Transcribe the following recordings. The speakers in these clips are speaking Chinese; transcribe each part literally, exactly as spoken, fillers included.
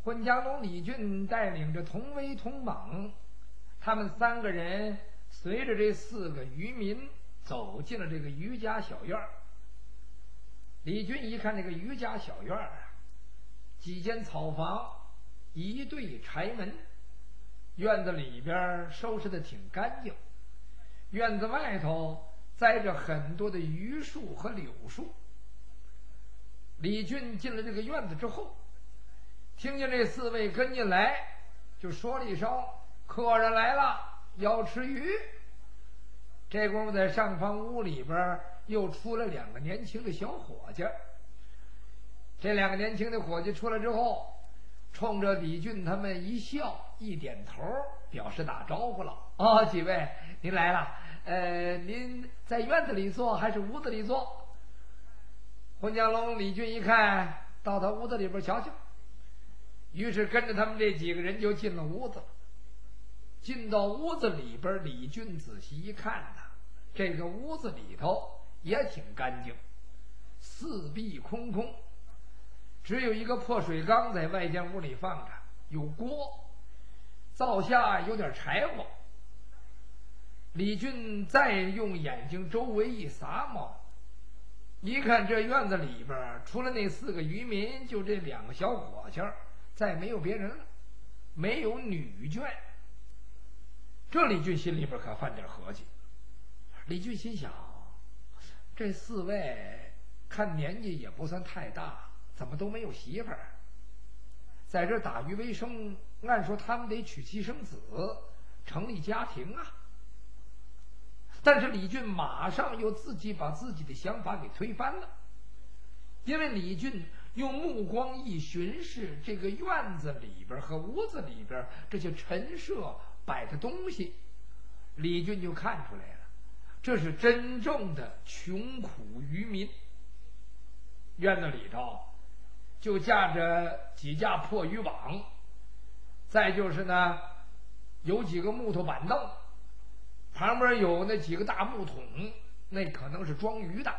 混江龙李俊带领着童威、童猛，他们三个人随着这四个渔民走进了这个渔家小院。李俊一看这个渔家小院啊，几间草房，一对柴门，院子里边收拾的挺干净，院子外头栽着很多的榆树和柳树。李俊进了这个院子之后，听见这四位跟进来，就说了一声：“客人来了，要吃鱼。”这功夫在上方屋里边又出了两个年轻的小伙计。这两个年轻的伙计出来之后，冲着李俊他们一笑，一点头，表示打招呼了。哦，几位您来了，呃，您在院子里坐还是屋子里坐？混江龙李俊一看到他屋子里边瞧瞧，于是跟着他们这几个人就进了屋子了。进到屋子里边，李俊仔细一看呢，这个屋子里头也挺干净，四壁空空，只有一个破水缸在外间屋里放着，有锅，灶下有点柴火。李俊再用眼睛周围一撒摸，一看这院子里边除了那四个渔民，就这两个小伙计，再没有别人了，没有女眷。这李俊心里边可犯点合计。李俊心想，这四位看年纪也不算太大，怎么都没有媳妇儿？在这打鱼为生，按说他们得娶妻生子，成立家庭啊。但是李俊马上又自己把自己的想法给推翻了，因为李俊用目光一巡视这个院子里边和屋子里边这些陈设摆的东西，李俊就看出来了，这是真正的穷苦渔民。院子里头就架着几架破渔网，再就是呢有几个木头板凳，旁边有那几个大木桶，那可能是装鱼的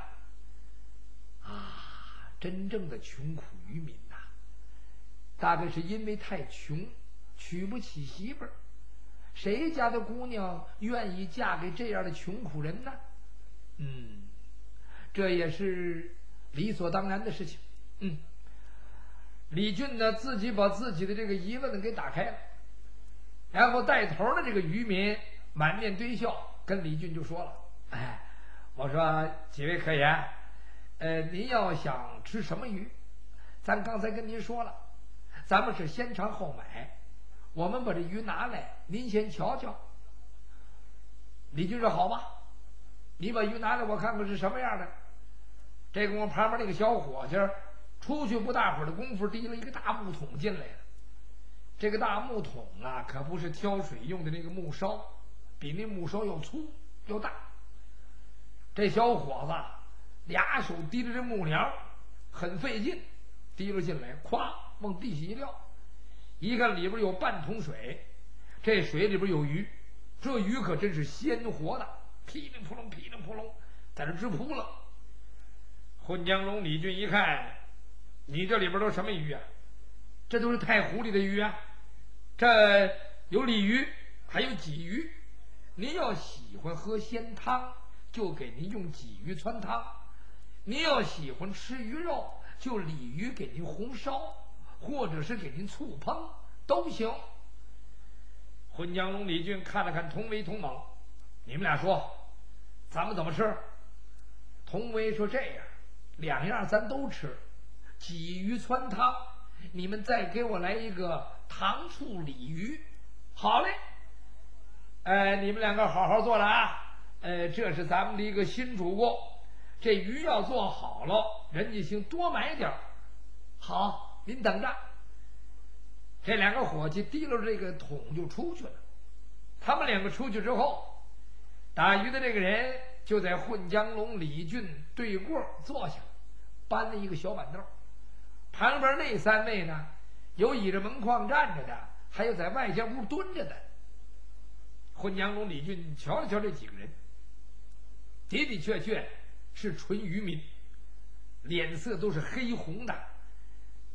啊。真正的穷苦渔民呐、啊，大概是因为太穷，娶不起媳妇儿。谁家的姑娘愿意嫁给这样的穷苦人呢？嗯，这也是理所当然的事情。嗯，李俊呢自己把自己的这个疑问给打开了，然后带头的这个渔民满面堆笑，跟李俊就说了：“哎，我说几位客言，呃，您要想吃什么鱼，咱刚才跟您说了，咱们是先尝后买。我们把这鱼拿来，您先瞧瞧。”李俊说：“好吧，你把鱼拿来，我看看是什么样的。”这功夫旁边那个小伙计出去不大会儿的功夫，提了一个大木桶进来了。这个大木桶啊，可不是挑水用的那个木勺，比那木勺要粗要大。这小伙子俩手提着这木梁，很费劲，提了进来，咵往地下一撂。一看里边有半桶水，这水里边有鱼，这鱼可真是鲜活的，噼里扑隆噼里扑隆在这直扑了。混江龙李俊一看，你这里边都什么鱼啊？这都是太湖里的鱼啊，这有鲤鱼还有鲫鱼，您要喜欢喝鲜汤，就给您用鲫鱼汆汤；您要喜欢吃鱼肉，就鲤鱼给您红烧，或者是给您醋烹都行。混江龙李俊看了看童威童猛，你们俩说咱们怎么吃？童威说：“这样，两样咱都吃，鲫鱼汆汤，你们再给我来一个糖醋鲤鱼。”好嘞，呃，你们两个好好做了啊。呃，这是咱们的一个新主顾，这鱼要做好了，人家请多买点儿。好，您等着。这两个伙计提溜着这个桶就出去了。他们两个出去之后，打鱼的这个人就在混江龙李俊对过坐下，搬了一个小板凳。旁边那三位呢，有倚着门框站着的，还有在外间屋蹲着的。混江龙李俊瞧了瞧这几个人，的的确确是纯渔民，脸色都是黑红的，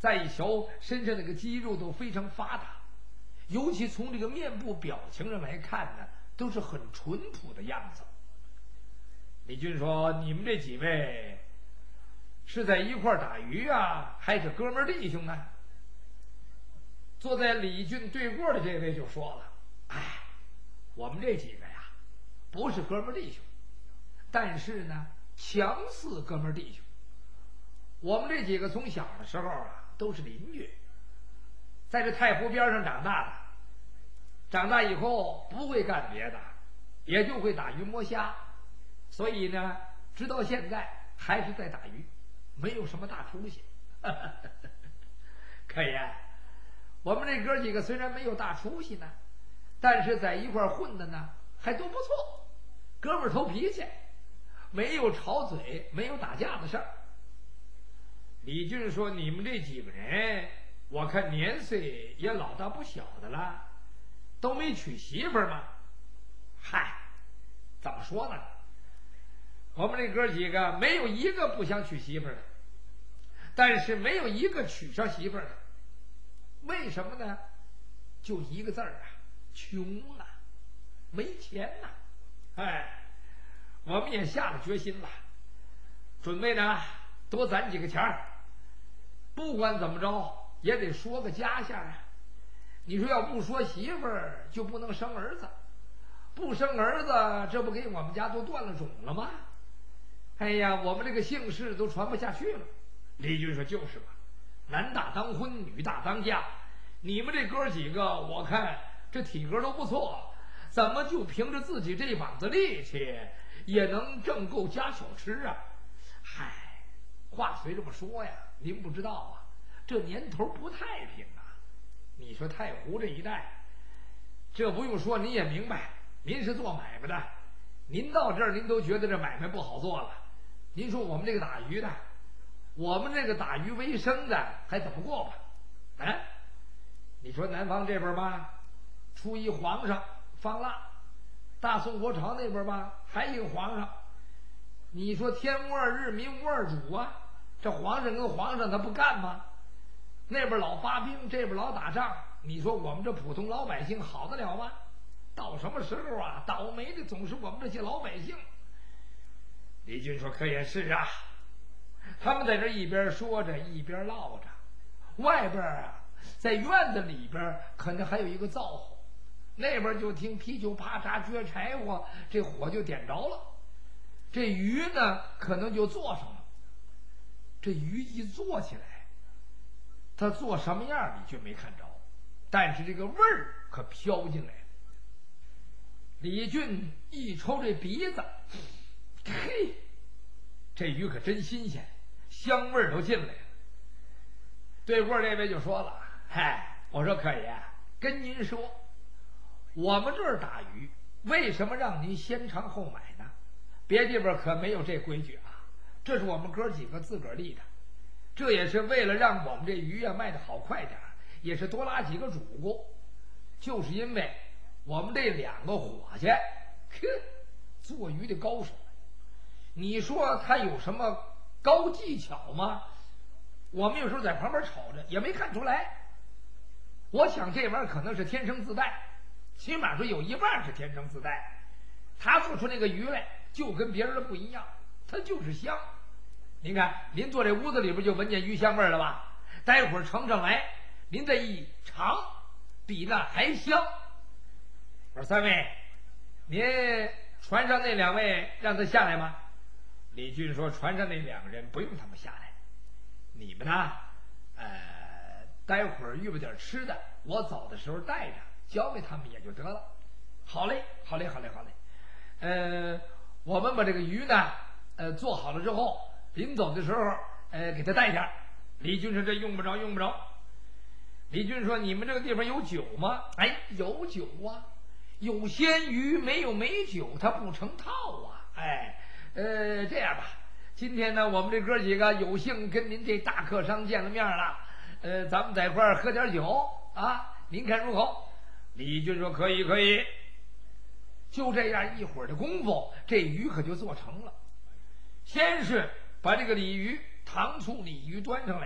再一瞧身上那个肌肉都非常发达，尤其从这个面部表情上来看呢，都是很淳朴的样子。李俊说：“你们这几位是在一块打鱼啊，还是哥们弟兄呢？”坐在李俊对过的这位就说了：“哎，我们这几个呀，不是哥们弟兄，但是呢，强似哥们弟兄。我们这几个从小的时候啊，都是邻居，在这太湖边上长大的。长大以后不会干别的，也就会打鱼摸虾，所以呢，直到现在还是在打鱼，没有什么大出息。可言，我们这哥几个虽然没有大出息呢，但是在一块混的呢，还都不错，哥们儿头脾气，没有吵嘴，没有打架的事儿。”李俊说：“你们这几个人，我看年岁也老大不小的了，都没娶媳妇儿吗？”“嗨，怎么说呢？我们这哥几个没有一个不想娶媳妇儿的，但是没有一个娶上媳妇儿的。为什么呢？就一个字儿啊，穷啊，没钱呐、啊。哎，我们也下了决心了，准备呢多攒几个钱儿。不管怎么着，也得说个家项啊！你说要不说媳妇儿，就不能生儿子，不生儿子，这不给我们家都断了种了吗？哎呀，我们这个姓氏都传不下去了。”李军说：“就是吧，男大当婚，女大当嫁。你们这哥几个，我看这体格都不错，怎么就凭着自己这膀子力气，也能挣够家小吃啊？”嗨，话虽这么说呀，您不知道啊，这年头不太平啊。你说太湖这一带，这不用说您也明白，您是做买卖的，您到这儿您都觉得这买卖不好做了。您说我们这个打鱼的，我们这个打鱼为生的还怎么过吧？哎，你说南方这边吧，初一皇上放腊，大宋国朝那边吧，还一个皇上。你说天无二日，民无二主啊，这皇上跟皇上他不干吗？那边老发兵，这边老打仗，你说我们这普通老百姓好得了吗？到什么时候啊，倒霉的总是我们这些老百姓。李军说：“可也是啊。”他们在这一边说着一边唠着，外边啊，在院子里边可能还有一个灶火，那边就听噼噼啪嚓撅柴火，这火就点着了，这鱼呢可能就做上了。这鱼一做起来，它做什么样你却没看着，但是这个味儿可飘进来了。李俊一抽这鼻子，嘿，这鱼可真新鲜，香味儿都进来了。对过这位就说了：“嗨，我说可爷，跟您说，我们这儿打鱼，为什么让您先尝后买呢？别地方可没有这规矩啊，这是我们哥几个自个儿立的。这也是为了让我们这鱼啊卖得好快点，也是多拉几个主顾。就是因为我们这两个伙计，呵，做鱼的高手。你说他有什么高技巧吗？我们有时候在旁边瞅着也没看出来。我想这玩意儿可能是天生自带，起码说有一半是天生自带。他做出那个鱼来就跟别人的不一样，它就是香。您看，您坐这屋子里边就闻见鱼香味了吧？待会儿盛上来，您这一尝，比那还香。我说三位，您船上那两位让他下来吗？李俊说：“船上那两个人不用他们下来，你们呢，呃，待会儿预备点吃的，我走的时候带着，交给他们也就得了。”好嘞，好嘞，好嘞，好嘞。呃，我们把这个鱼呢，呃，做好了之后，临走的时候，呃，给他带点。李俊说：“这用不着，用不着。”李俊说：“你们这个地方有酒吗？”哎，有酒啊，有鲜鱼没有美酒，它不成套啊。哎。呃，这样吧，今天呢，我们这哥几个有幸跟您这大客商见了面了，呃，咱们在一块儿喝点酒啊，您看如何？李俊说：“可以，可以。”就这样一会儿的功夫，这鱼可就做成了。先是把这个鲤鱼糖醋鲤鱼端上来了，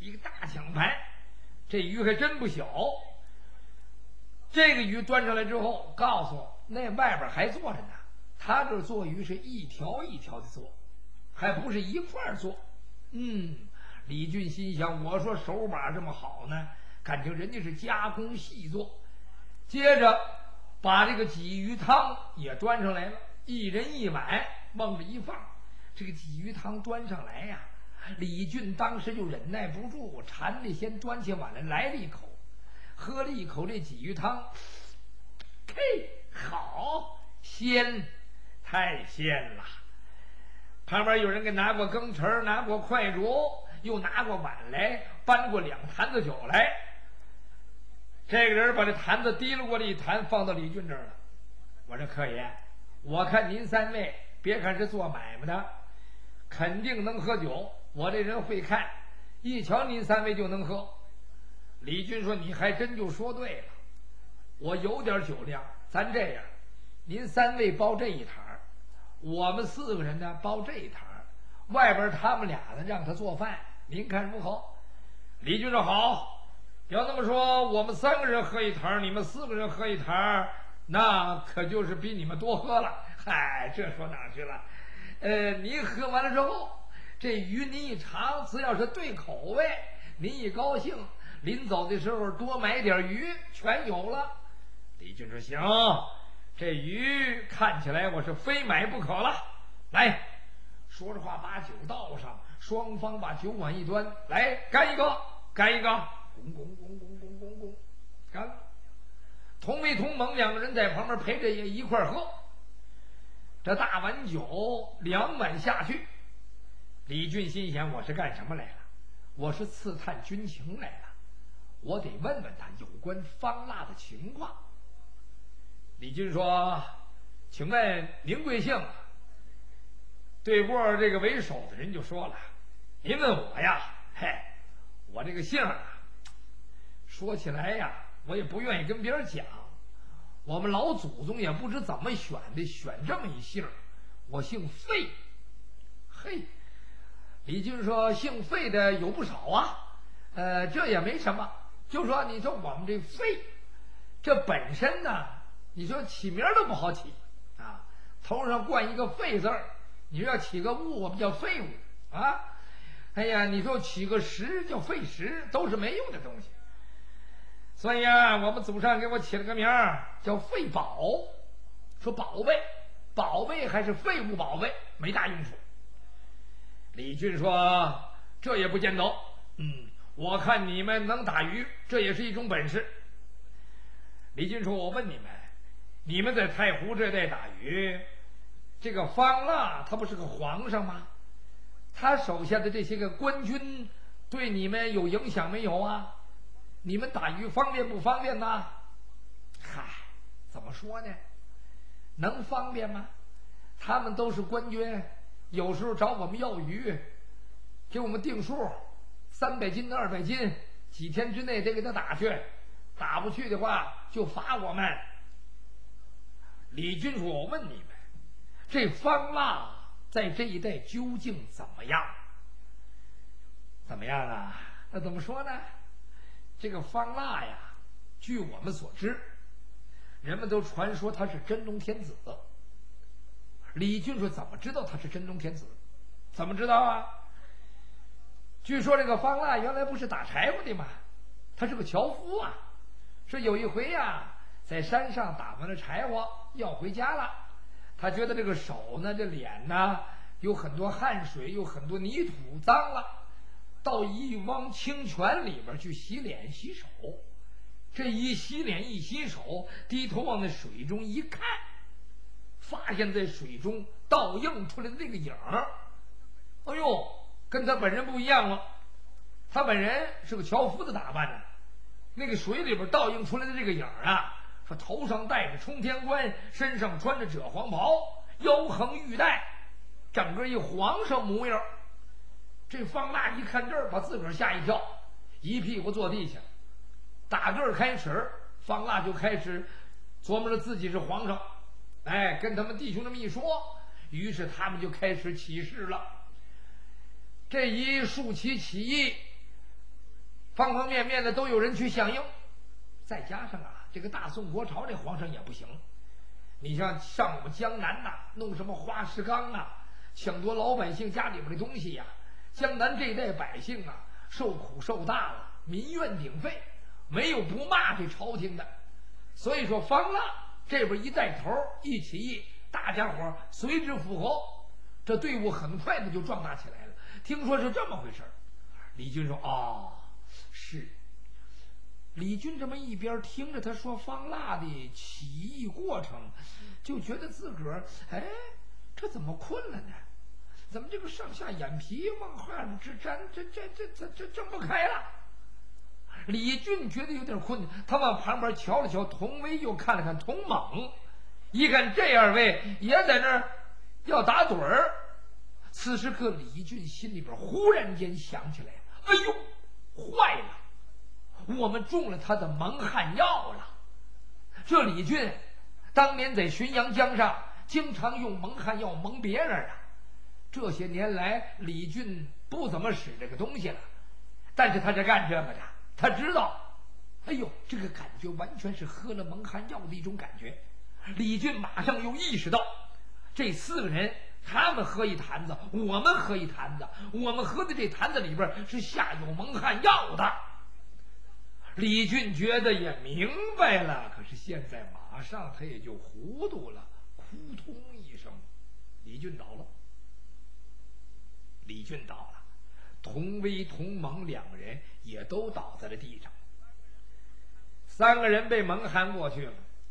一个大抢盘，这鱼还真不小。这个鱼端上来之后，告诉我那外边还坐着呢。他这做鱼是一条一条的做，还不是一块做。嗯，李俊心想，我说手把这么好呢，感情人家是加工细做。接着把这个鲫鱼汤也端上来了，一人一碗往这一放。这个鲫鱼汤端上来呀，李俊当时就忍耐不住，馋的先端起碗来来了一口，喝了一口这鲫鱼汤，嘿，好鲜，太鲜了。旁边有人给拿过羹匙，拿过筷箸，又拿过碗来，搬过两坛子酒来。这个人把这坛子提了过来一坛，放到李俊这儿了。我说客爷，我看您三位别看是做买卖的，肯定能喝酒，我这人会看，一瞧您三位就能喝。李俊说，你还真就说对了，我有点酒量，咱这样，您三位包这一坛，我们四个人呢包这一坛，外边他们俩呢让他做饭，您看如何？李俊说好，要那么说，我们三个人喝一坛，你们四个人喝一坛，那可就是比你们多喝了。嗨，这说哪去了？呃，您喝完了之后，这鱼您一尝，只要是对口味，您一高兴，临走的时候多买点鱼，全有了。李俊说行，这鱼看起来我是非买不可了。来，说着话把酒倒上，双方把酒碗一端，来干一个，干一个，咣咣咣咣咣咣咣，干了。同威同猛两个人在旁边陪着也一块喝。这大碗酒两碗下去，李俊心想，我是干什么来了？我是刺探军情来了，我得问问他有关方腊的情况。李俊说，请问您贵姓？对过这个为首的人就说了，您问我呀，嘿，我这个姓啊，说起来呀，我也不愿意跟别人讲，我们老祖宗也不知怎么选的，选这么一姓，我姓费。嘿，李俊说，姓费的有不少啊，呃，这也没什么，就说你说我们这费，这本身呢，你说起名都不好起啊，头上冠一个费字儿，你说要起个物，我们叫废物啊。哎呀，你说起个石叫废石，都是没用的东西。所以啊，我们祖上给我起了个名儿叫废宝，说宝贝，宝贝还是废物宝贝，没大用处。李俊说，这也不见得，嗯，我看你们能打鱼，这也是一种本事。李俊说，我问你们，你们在太湖这带打鱼，这个方腊他不是个皇上吗？他手下的这些个官军对你们有影响没有啊？你们打鱼方便不方便呢？嗨，怎么说呢？能方便吗？他们都是官军，有时候找我们要鱼，给我们定数，三百斤、二百斤，几天之内得给他打去，打不去的话就罚我们。李军说，我问你们，这方腊在这一带究竟怎么样？怎么样啊？那怎么说呢？这个方腊呀，据我们所知，人们都传说他是真龙天子。李俊说，怎么知道他是真龙天子？怎么知道啊？据说这个方腊原来不是打柴火的吗？他是个樵夫啊。说有一回呀，在山上打完了柴火要回家了，他觉得这个手呢，这脸呢有很多汗水，有很多泥土，脏了，到一汪清泉里边去洗脸洗手。这一洗脸一洗手，低头往那水中一看，发现在水中倒映出来的那个影儿，哎呦，跟他本人不一样了。他本人是个樵夫的打扮呢，那个水里边倒映出来的这个影儿啊，说头上戴着冲天冠，身上穿着赭黄袍，腰横玉带，整个一皇上模样。这方腊一看这儿，把自个儿吓一跳，一屁股坐地下。打这儿开始，方腊就开始琢磨着自己是皇上，哎，跟他们弟兄这么一说，于是他们就开始起事了。这一竖起起义， 方方面面的都有人去响应。再加上啊，这个大宋国朝这皇上也不行，你像上我们江南呐、啊，弄什么花石纲啊，抢夺老百姓家里边的东西呀、啊，江南这一代百姓啊，受苦受大了，民怨鼎沸，没有不骂这朝廷的。所以说方腊这边一带头一起义，大家伙随之附和，这队伍很快的就壮大起来了。听说是这么回事，李军说：“哦，是。”李军这么一边听着他说方腊的起义过程，就觉得自个儿哎，这怎么困了呢？怎么这个上下眼皮往下直粘，这这这这这睁不开了？李俊觉得有点困，他往旁边瞧了瞧，童威又看了看童猛，一看这二位也在那儿要打盹儿。此时刻，李俊心里边忽然间想起来，哎呦，坏了！我们中了他的蒙汗药了。这李俊当年在浔阳江上经常用蒙汗药蒙别人啊，这些年来李俊不怎么使这个东西了，但是他是干这个的，他知道，哎呦，这个感觉完全是喝了蒙汗药的一种感觉。李俊马上又意识到，这四个人他们喝一坛子，我们喝一坛子，我们喝的这坛子里边是下有蒙汗药的。李俊觉得也明白了，可是现在马上他也就糊涂了，扑通一声，李俊倒了。李俊倒了，童威、童猛两个人也都倒在了地上，三个人被蒙汗过去了。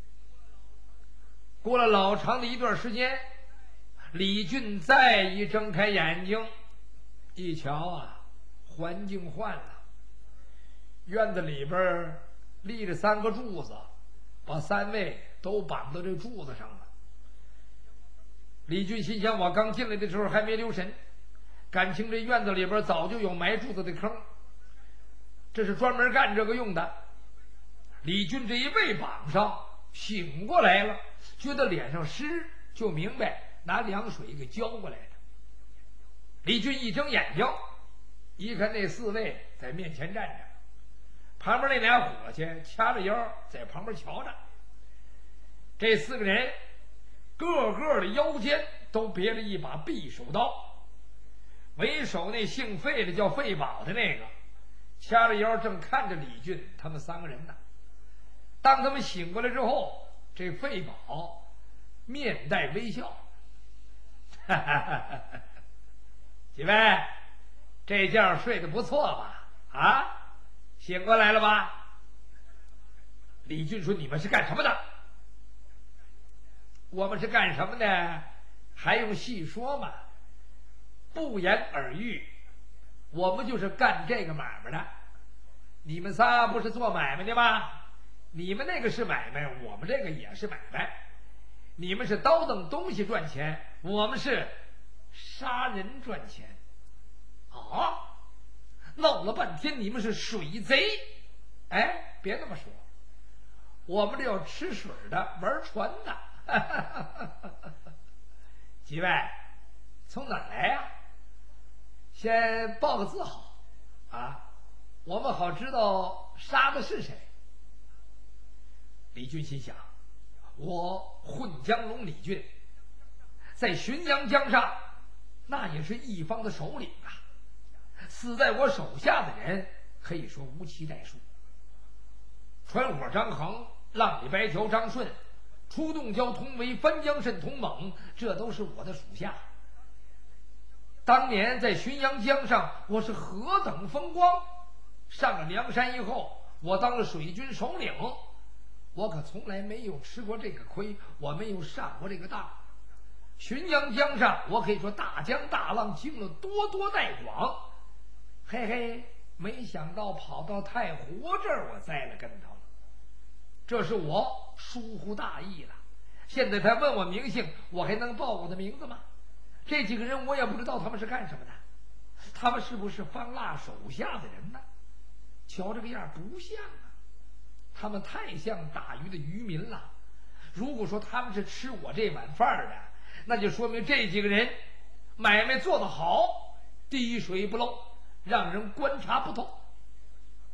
过了老长的一段时间，李俊再一睁开眼睛，一瞧啊，环境换了。院子里边立着三个柱子，把三位都绑到这柱子上了。李俊心想，我刚进来的时候还没留神，感情这院子里边早就有埋柱子的坑，这是专门干这个用的。李俊这一被绑上，醒过来了，觉得脸上湿，就明白拿凉水给浇过来的。李俊一睁眼睛，一看那四位在面前站着，旁边那俩伙计掐着腰在旁边瞧着。这四个人个个的腰间都别着一把匕首刀，为首那姓费的叫费宝的那个掐着腰正看着李俊他们三个人呢。当他们醒过来之后，这费宝面带微笑，哈哈哈哈，几位这觉睡得不错吧？啊，醒过来了吧？李俊说：“你们是干什么的？”我们是干什么的？还用细说吗？不言而喻，我们就是干这个买卖的。你们仨不是做买卖的吗？你们那个是买卖，我们这个也是买卖。你们是倒腾东西赚钱，我们是杀人赚钱。啊，闹了半天你们是水贼。哎，别那么说，我们这要吃水的，玩船的。几位从哪儿来呀？先报个字好啊，我们好知道杀的是谁。李俊心想，我混江龙李俊，在浔阳江上那也是一方的首领啊，死在我手下的人可以说无期待数。传火张衡、浪里白条张顺、出洞蛟童为、翻江蜃童猛，这都是我的属下。当年在浔阳江上，我是何等风光！上了梁山以后，我当了水军首领，我可从来没有吃过这个亏，我没有上过这个当。浔阳江上，我可以说大江大浪经了多多带广，嘿嘿，没想到跑到太湖这儿，我栽了跟头了。这是我疏忽大意了。现在他问我名姓，我还能报我的名字吗？这几个人我也不知道他们是干什么的，他们是不是方腊手下的人呢？瞧这个样不像啊，他们太像打鱼的渔民了。如果说他们是吃我这碗饭的，那就说明这几个人买卖做得好，滴水不漏，让人观察不透。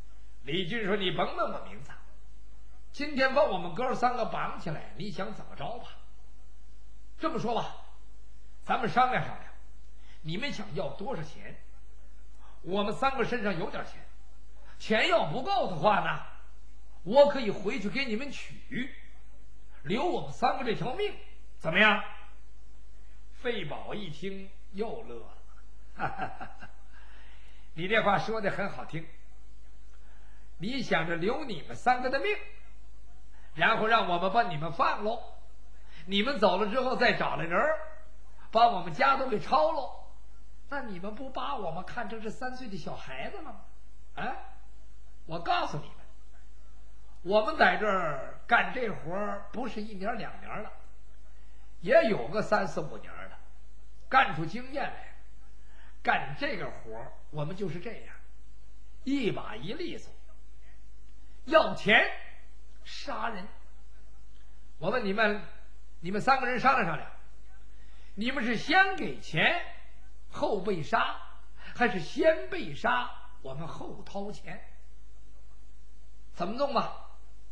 李俊说：“你甭问我名字，今天把我们哥三个绑起来，你想怎么着吧？这么说吧，咱们商量商量，你们想要多少钱？我们三个身上有点钱，钱要不够的话呢，我可以回去给你们取，留我们三个这条命，怎么样？”费宝一听又乐了，哈哈哈哈，你这话说的很好听。你想着留你们三个的命，然后让我们把你们放喽，你们走了之后再找来人把我们家都给抄喽，那你们不把我们看成是三岁的小孩子了吗？啊，我告诉你们，我们在这儿干这活不是一年两年了，也有个三四五年了，干出经验来。干这个活我们就是这样，一把一利索，要钱杀人。我问你们，你们三个人商量商量，你们是先给钱后被杀，还是先被杀我们后掏钱？怎么弄吧？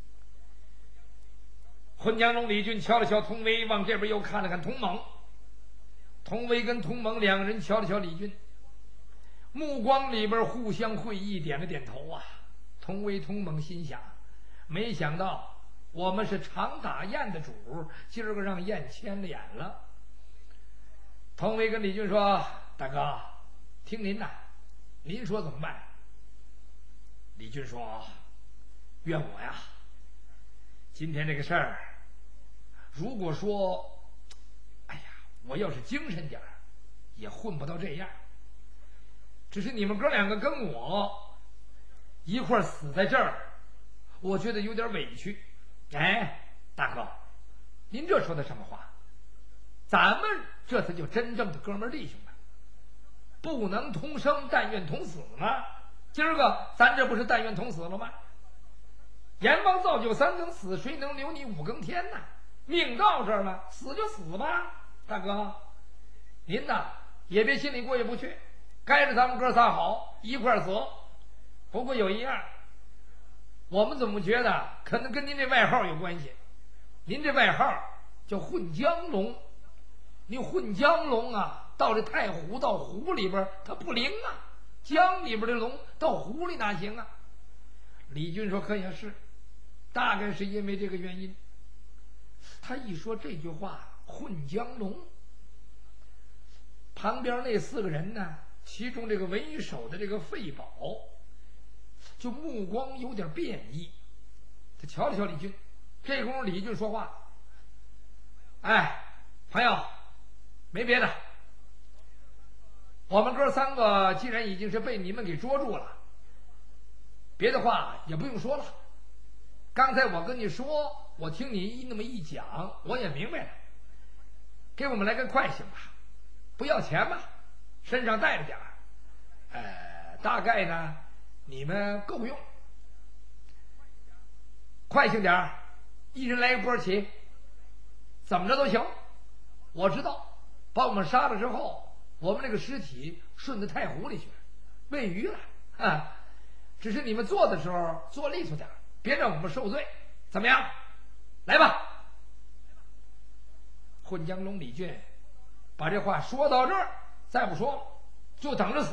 混江中李俊瞧了瞧童威，往这边又看了看童猛。童威跟童猛两个人瞧了瞧李俊，目光里边互相会意，点了点头啊。童威童猛心想，没想到我们是常打雁的主，今儿个让雁牵脸了。童威跟李俊说：“大哥，听您的，您说怎么办？”李俊说：“怨我呀，今天这个事儿，如果说哎呀，我要是精神点儿，也混不到这样。只是你们哥两个跟我一块儿死在这儿，我觉得有点委屈。哎，大哥，您这说的什么话？咱们这才叫真正的哥们儿弟兄呢，不能同生，但愿同死吗？今儿个咱这不是但愿同死了吗？阎王造就三更死，谁能留你五更天呢？命到这儿了，死就死吧。大哥，您呐也别心里过意不去，该着咱们哥仨好，一块儿死。不过有一样，我们怎么觉得可能跟您这外号有关系？您这外号叫混江龙，你混江龙啊，到这太湖到湖里边它不灵啊，江里边的龙到湖里哪行啊？李俊说可也是，大概是因为这个原因。他一说这句话混江龙，旁边那四个人呢，其中这个为首的这个费宝就目光有点变异，他瞧了瞧李俊。这功夫李俊说话：“哎，朋友，没别的，我们哥三个既然已经是被你们给捉住了，别的话也不用说了。刚才我跟你说，我听你那么一讲，我也明白了。给我们来个快行吧，不要钱吧，身上带着点儿，呃，大概呢你们够用。快行点儿，一人来一波起，怎么着都行。我知道，把我们杀了之后，我们这个尸体顺着太湖里去喂鱼了啊。只是你们做的时候做利索点，别让我们受罪，怎么样？来吧。混江龙李俊把这话说到这儿，再不说了，就等着死。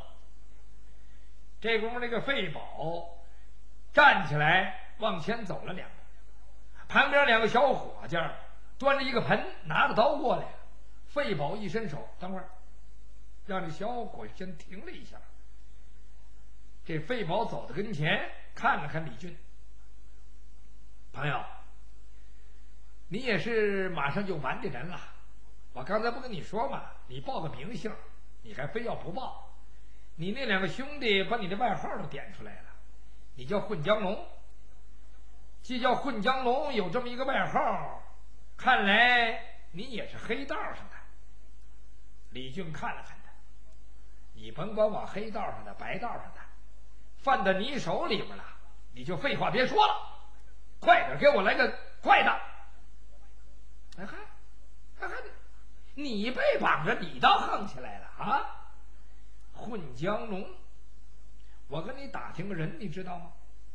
这功夫，那个费宝站起来往前走了两步，旁边两个小伙计端着一个盆，拿着刀过来。费宝一伸手，等会儿，让这小伙先停了一下。这费宝走到跟前，看了看李俊，朋友，你也是马上就完的人了。我刚才不跟你说嘛，你报个名姓，你还非要不报。你那两个兄弟把你的外号都点出来了，你叫混江龙。既叫混江龙，有这么一个外号，看来你也是黑道上的。李俊看了看他，你甭管往黑道上的白道上的，犯到你手里边了，你就废话别说了，快点给我来个快的。哎嗨，哎嗨，你被绑着，你倒横起来了啊！混江龙，我跟你打听个人，你知道吗？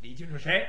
李俊是谁？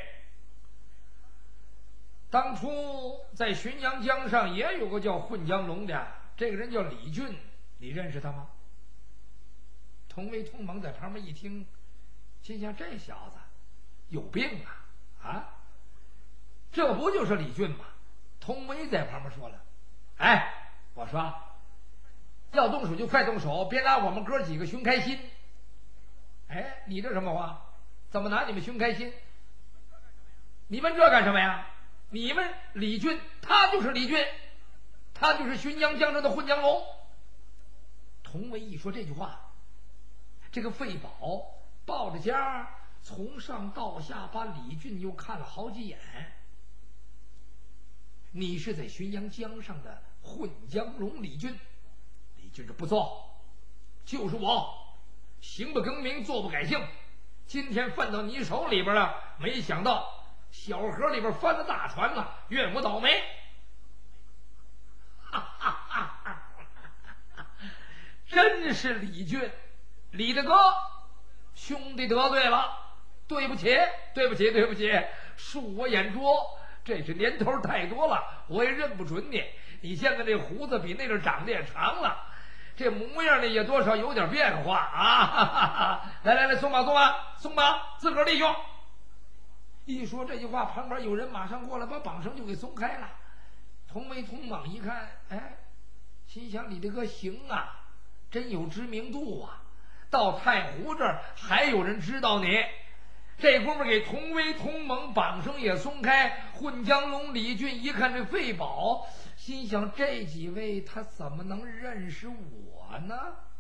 当初在浔阳江上也有个叫混江龙的，这个人叫李俊，你认识他吗？同威同盟在旁边一听，心想这小子有病啊！啊，这不就是李俊吗？同威在旁边说了：“哎，我说要动手就快动手，别拿我们哥几个寻开心。”哎，你这什么话？怎么拿你们寻开心？你们这干什么呀？你们李俊，他就是李俊，他就是浔阳江上的混江龙。同为一说这句话，这个费宝抱着家从上到下把李俊又看了好几眼。你是在浔阳江上的混江龙李俊？李俊这不错，就是我，行不更名，坐不改姓，今天犯到你手里边了，没想到小河里边翻了大船了，怨我倒霉。哈哈哈哈哈！真是李俊，李大哥，兄弟得罪了，对不起，对不起，对不起，恕我眼拙，这是年头太多了，我也认不准你。你现在这胡子比那阵长得也长了，这模样呢也多少有点变化啊！哈哈哈！来来来，松绑松绑松绑，自个儿弟兄。一说这句话，旁边有人马上过来把绑绳就给松开了。同眉同蟒一看，哎，心想李大哥行啊，真有知名度啊，到太湖这儿还有人知道你。这功夫给同威同盟绑绳也松开，混江龙李俊一看这费宝，心想这几位他怎么能认识我呢？